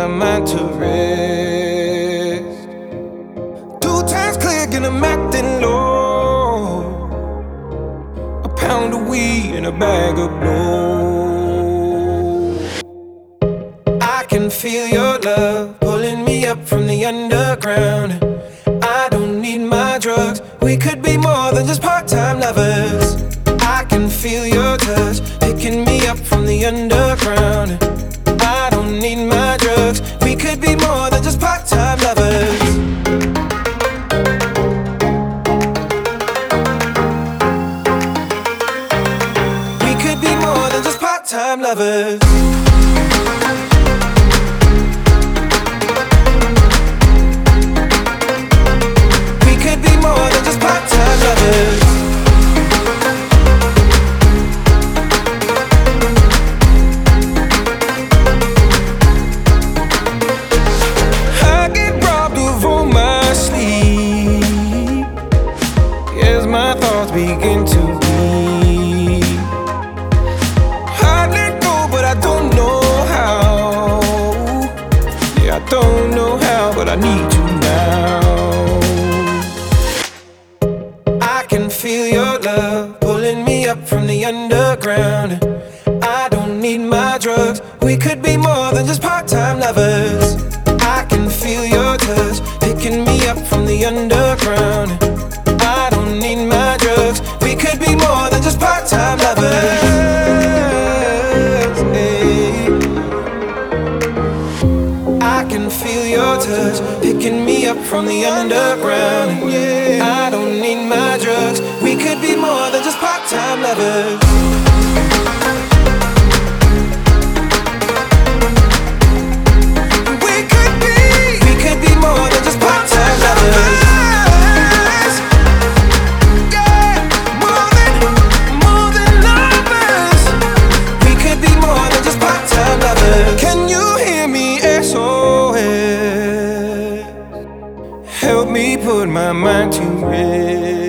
mind to rest. 2 times click and I'm acting low. A pound of weed and a bag of blow. I can feel your love pulling me up from the underground. I don't need my drugs. We could be more than just part-time lovers. I can feel your touch picking me up from the underground. I don't need my drugs. We could be more than just part-time lovers. We could be more than just part-time lovers. We could be more than just part-time lovers. My thoughts begin to be. I let go, but I don't know how. Yeah, I don't know how, but I need you now. I can feel your love pulling me up from the underground. I don't need my drugs. We could be more than just part-time lovers. I can feel your touch picking me up from the underground. I don't need my drugs. We could be more than just part-time lovers. Hey. I can feel your touch picking me up from the underground. I don't need my drugs. We could be more than just part-time lovers. We could be more than just part-time lovers. Can you hear me, SOS? Help me put my mind to rest.